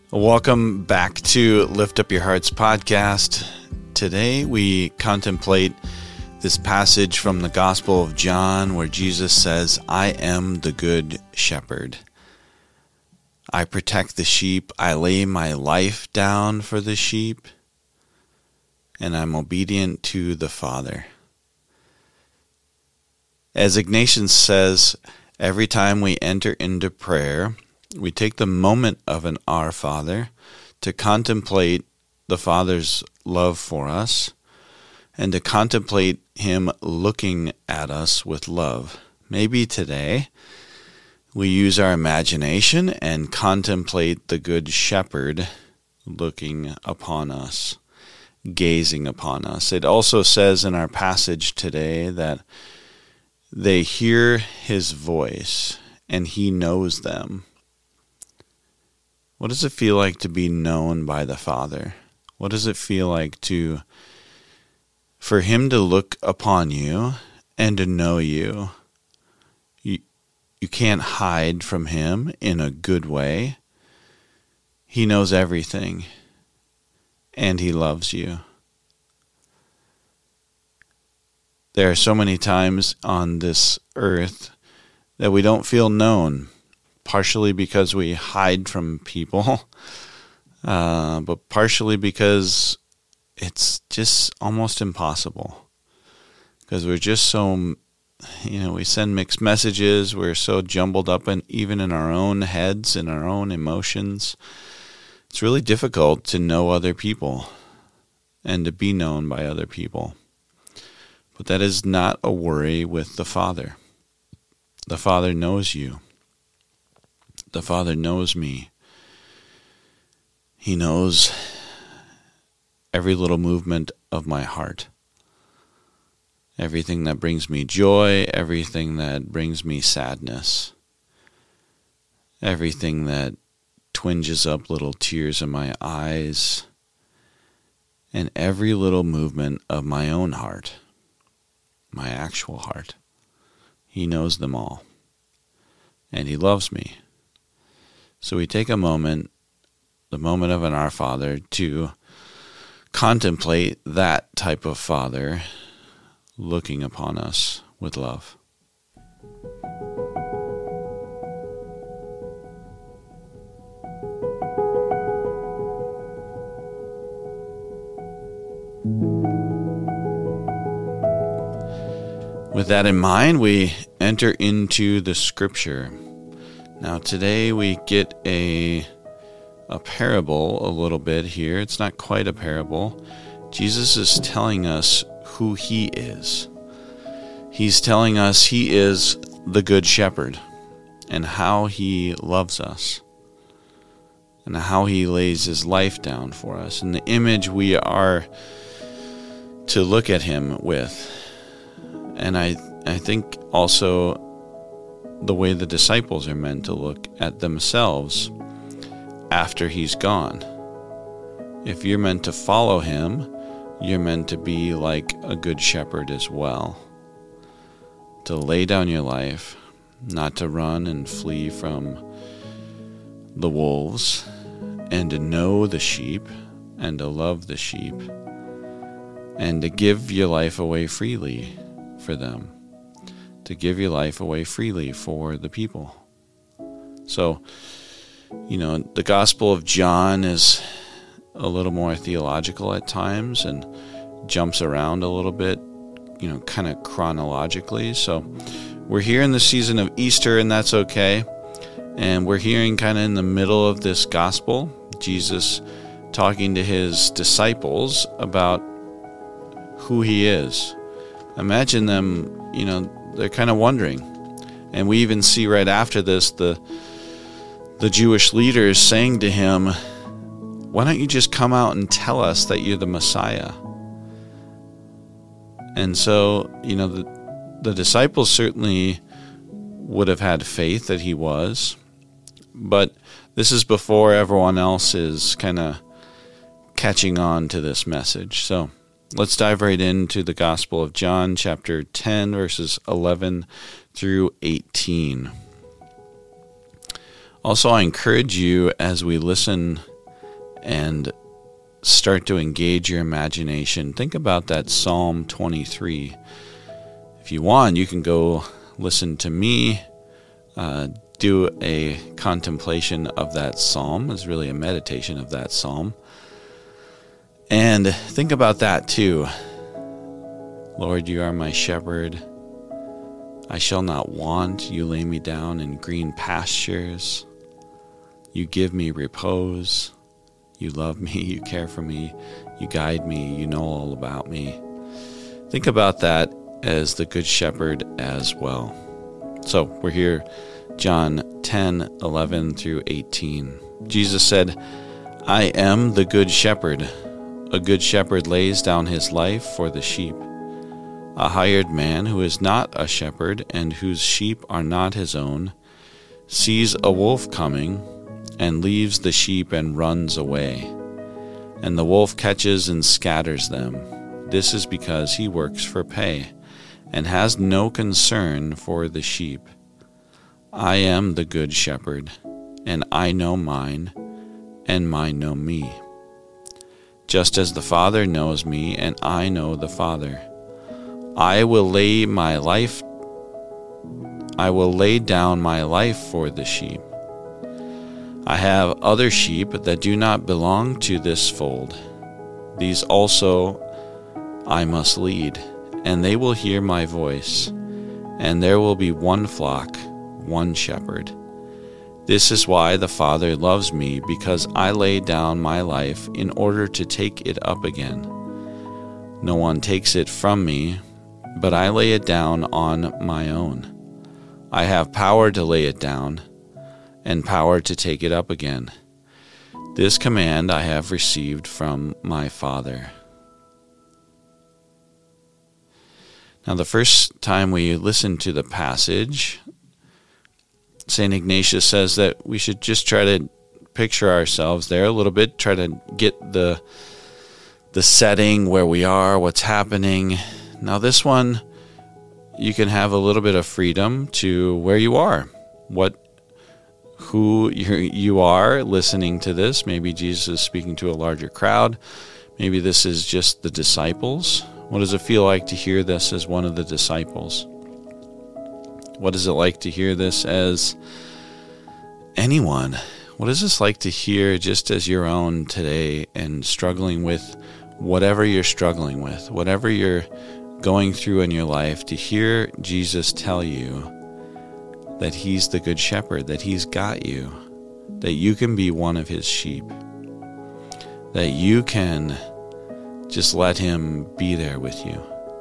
Welcome back to Lift Up Your Hearts podcast. Today we contemplate this passage from the Gospel of John where Jesus says, I am the good shepherd. I protect the sheep. I lay my life down for the sheep, and I'm obedient to the Father. As Ignatius says, every time we enter into prayer, we take the moment of an Our Father to contemplate the Father's love for us and to contemplate Him looking at us with love. Maybe today we use our imagination and contemplate the Good Shepherd looking upon us, gazing upon us. It also says in our passage today that they hear His voice and He knows them. What does it feel like to be known by the Father? What does it feel like for Him to look upon you and to know you? You can't hide from Him in a good way. He knows everything, and He loves you. There are so many times on this earth that we don't feel known, partially because we hide from people, but partially because it's just almost impossible. Because we're just so, we send mixed messages, we're so jumbled up even in our own heads, in our own emotions. It's really difficult to know other people and to be known by other people. But that is not a worry with the Father. The Father knows you. The Father knows me. He knows every little movement of my heart. Everything that brings me joy, everything that brings me sadness. Everything that twinges up little tears in my eyes. And every little movement of my own heart. My actual heart. He knows them all. And He loves me. So we take a moment, the moment of an Our Father, to contemplate that type of Father looking upon us with love. With that in mind, we enter into the Scripture. Now today we get a parable a little bit here. It's not quite a parable. Jesus is telling us who He is. He's telling us He is the Good Shepherd and how He loves us and how He lays His life down for us and the image we are to look at Him with. And I think also the way the disciples are meant to look at themselves after He's gone. If you're meant to follow Him, you're meant to be like a good shepherd as well. To lay down your life, not to run and flee from the wolves, and to know the sheep, and to love the sheep, and to give your life away freely for them, to give your life away freely for the people. So, the Gospel of John is a little more theological at times and jumps around a little bit, kind of chronologically. So we're here in the season of Easter, and that's okay. And we're hearing kind of in the middle of this gospel, Jesus talking to His disciples about who He is. Imagine them, they're kind of wondering. And we even see right after this the Jewish leaders saying to Him, why don't you just come out and tell us that you're the Messiah? And so, the disciples certainly would have had faith that He was, but this is before everyone else is kind of catching on to this message. So let's dive right into the Gospel of John, chapter 10, verses 11 through 18. Also, I encourage you as we listen and start to engage your imagination, think about that Psalm 23. If you want, you can go listen to me do a contemplation of that psalm. It's really a meditation of that psalm. And think about that too. Lord, you are my shepherd. I shall not want. You lay me down in green pastures. You give me repose. You love me. You care for me. You guide me. You know all about me. Think about that as the Good Shepherd as well. So we're here, John 10:11 through 18. Jesus said, I am the Good Shepherd. A good shepherd lays down his life for the sheep. A hired man who is not a shepherd and whose sheep are not his own sees a wolf coming and leaves the sheep and runs away. And the wolf catches and scatters them. This is because he works for pay and has no concern for the sheep. I am the good shepherd, and I know mine, and mine know me. Just as the Father knows me, and I know the Father. I will lay down my life for the sheep. I have other sheep that do not belong to this fold. These also I must lead, and they will hear my voice, and there will be one flock, one shepherd. This is why the Father loves me, because I lay down my life in order to take it up again. No one takes it from me, but I lay it down on my own. I have power to lay it down, and power to take it up again. This command I have received from my Father. Now, the first time we listen to the passage, St. Ignatius says that we should just try to picture ourselves there a little bit, try to get the setting where we are, what's happening. Now, this one, you can have a little bit of freedom to where you are, who you are listening to this. Maybe Jesus is speaking to a larger crowd. Maybe this is just the disciples. What does it feel like to hear this as one of the disciples? What is it like to hear this as anyone? What is this like to hear just as your own today and struggling with whatever you're struggling with, whatever you're going through in your life, to hear Jesus tell you that he's the good shepherd, that he's got you, that you can be one of his sheep, that you can just let him be there with you,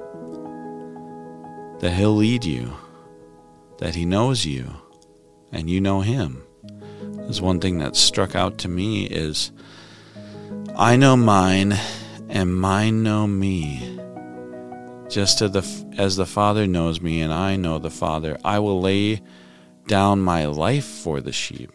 that he'll lead you, that he knows you and you know him. There's one thing that struck out to me is, I know mine and mine know me. Just as the Father knows me and I know the Father, I will lay down my life for the sheep.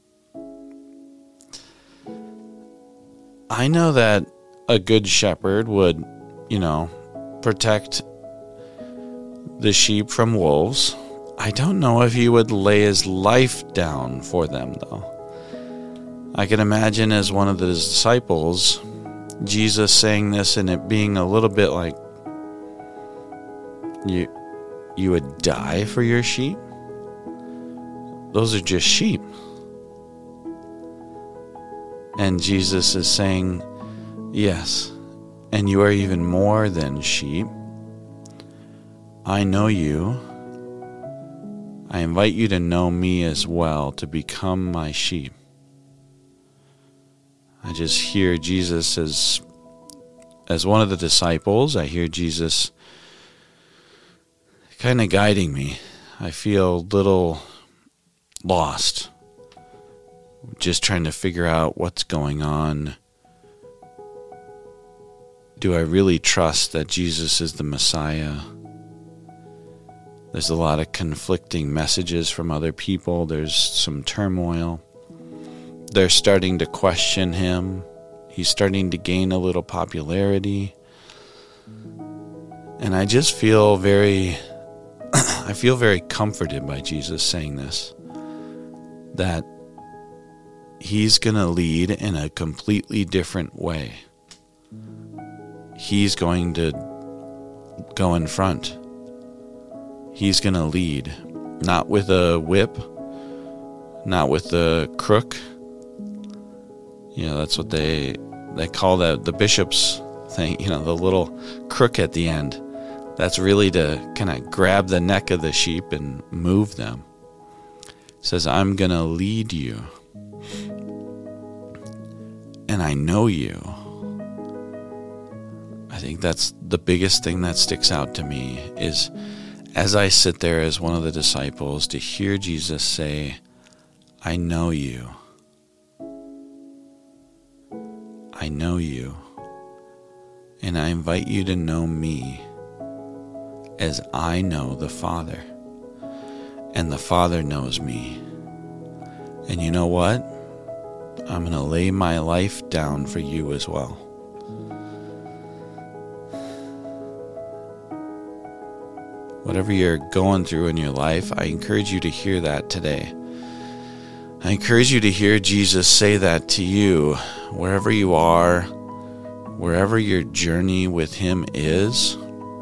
I know that a good shepherd would, protect the sheep from wolves. I don't know if he would lay his life down for them, though. I can imagine as one of the disciples, Jesus saying this and it being a little bit like, you would die for your sheep? Those are just sheep. And Jesus is saying, yes, and you are even more than sheep. I know you. I invite you to know me as well, to become my sheep. I just hear Jesus as one of the disciples. I hear Jesus kind of guiding me. I feel a little lost, just trying to figure out what's going on. Do I really trust that Jesus is the Messiah? There's a lot of conflicting messages from other people. There's some turmoil. They're starting to question him. He's starting to gain a little popularity. And I just feel very comforted by Jesus saying this. That He's going to lead in a completely different way. He's going to go in front. He's going to lead, not with a whip, not with a crook. That's what they call the bishop's thing, the little crook at the end. That's really to kind of grab the neck of the sheep and move them. It says, I'm going to lead you. And I know you. I think that's the biggest thing that sticks out to me is as I sit there as one of the disciples to hear Jesus say, I know you. I know you. And I invite you to know me as I know the Father. And the Father knows me. And you know what? I'm going to lay my life down for you as well. Whatever you're going through in your life, I encourage you to hear that today. I encourage you to hear Jesus say that to you, wherever you are, wherever your journey with Him is.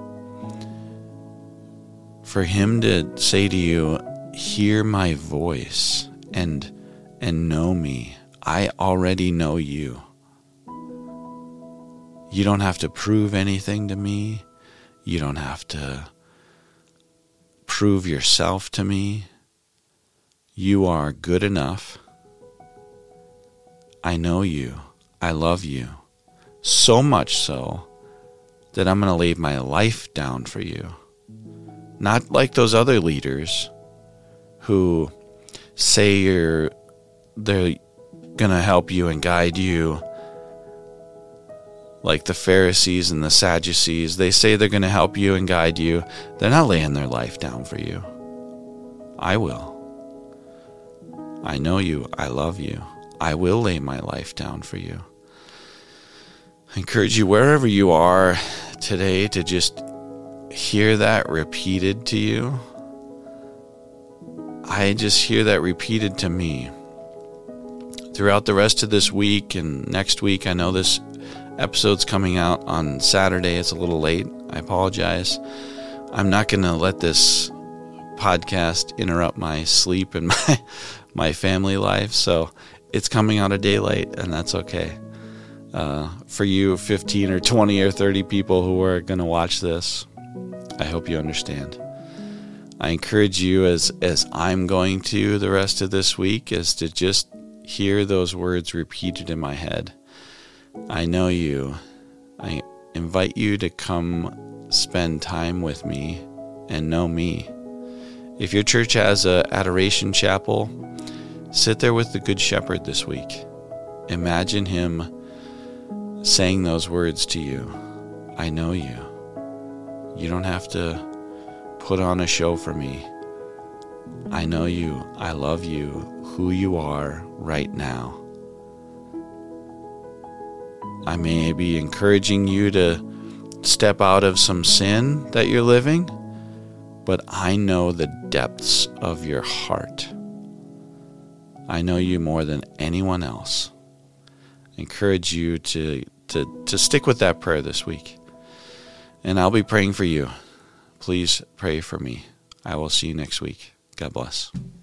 For Him to say to you, hear my voice and know me. I already know you. You don't have to prove anything to me. You don't have to prove yourself to me. You are good enough. I know you. I love you. So much so that I'm going to lay my life down for you. Not like those other leaders who say they're going to help you and guide you, like the Pharisees and the Sadducees. They say they're going to help you and guide you. They're not laying their life down for you. I will. I know you. I love you. I will lay my life down for you. I encourage you, wherever you are today, to just hear that repeated to you. I just hear that repeated to me. Throughout the rest of this week and next week, I know this episode's coming out on Saturday. It's a little late. I apologize. I'm not going to let this podcast interrupt my sleep and my family life, so it's coming out a day late, and that's okay. For you 15 or 20 or 30 people who are going to watch this, I hope you understand. I encourage you, as I'm going to the rest of this week, is to just hear those words repeated in my head. I know you. I invite you to come spend time with me and know me. If your church has a adoration chapel, sit there with the Good Shepherd this week. Imagine him saying those words to you. I know you. You don't have to put on a show for me. I know you. I love you, who you are right now. I may be encouraging you to step out of some sin that you're living, but I know the depths of your heart. I know you more than anyone else. I encourage you to stick with that prayer this week. And I'll be praying for you. Please pray for me. I will see you next week. God bless.